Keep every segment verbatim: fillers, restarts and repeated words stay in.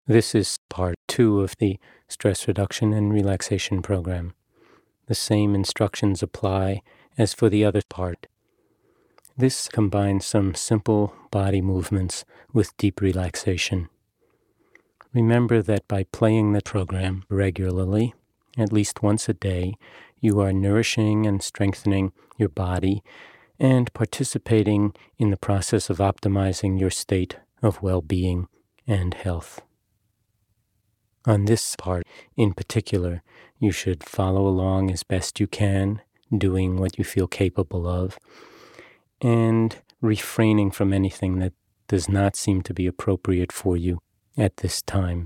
This is part two of the stress reduction and relaxation program. The same instructions apply as for the other part. This combines some simple body movements with deep relaxation. Remember that by playing the program regularly, at least once a day, you are nourishing and strengthening your body and participating in the process of optimizing your state of well-being and health. On this part in particular, you should follow along as best you can, doing what you feel capable of, and refraining from anything that does not seem to be appropriate for you at this time.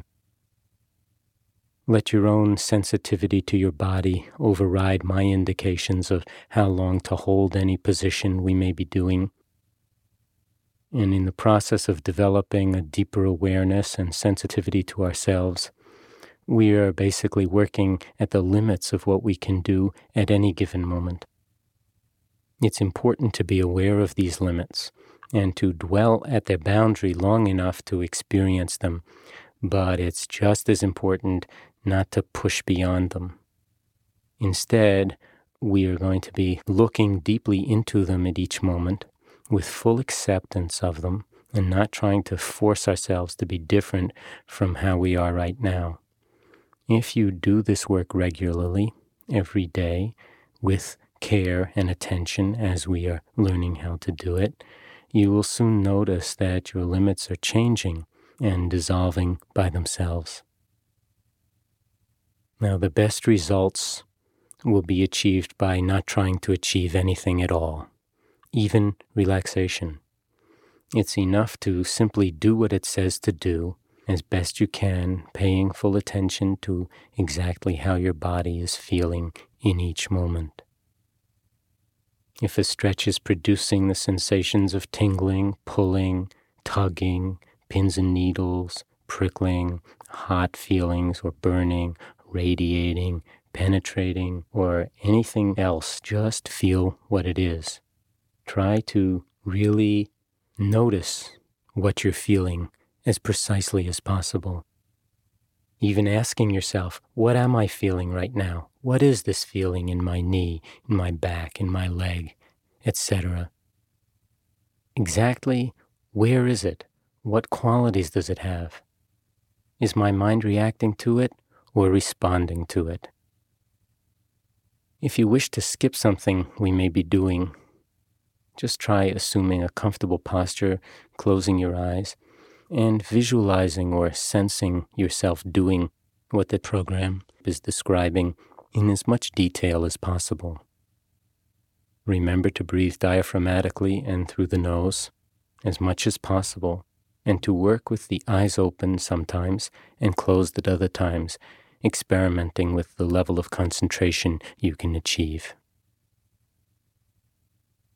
Let your own sensitivity to your body override my indications of how long to hold any position we may be doing. And in the process of developing a deeper awareness and sensitivity to ourselves, we are basically working at the limits of what we can do at any given moment. It's important to be aware of these limits and to dwell at their boundary long enough to experience them, but it's just as important not to push beyond them. Instead, we are going to be looking deeply into them at each moment with full acceptance of them and not trying to force ourselves to be different from how we are right now. If you do this work regularly, every day, with care and attention as we are learning how to do it, you will soon notice that your limits are changing and dissolving by themselves. Now, the best results will be achieved by not trying to achieve anything at all, even relaxation. It's enough to simply do what it says to do as best you can, paying full attention to exactly how your body is feeling in each moment. If a stretch is producing the sensations of tingling, pulling, tugging, pins and needles, prickling, hot feelings or burning, radiating, penetrating, or anything else, just feel what it is. Try to really notice what you're feeling as precisely as possible. Even asking yourself, what am I feeling right now? What is this feeling in my knee, in my back, in my leg, et cetera? Exactly where is it? What qualities does it have? Is my mind reacting to it or responding to it? If you wish to skip something we may be doing, just try assuming a comfortable posture, closing your eyes, and visualizing or sensing yourself doing what the program is describing in as much detail as possible. Remember to breathe diaphragmatically and through the nose as much as possible, and to work with the eyes open sometimes and closed at other times, experimenting with the level of concentration you can achieve.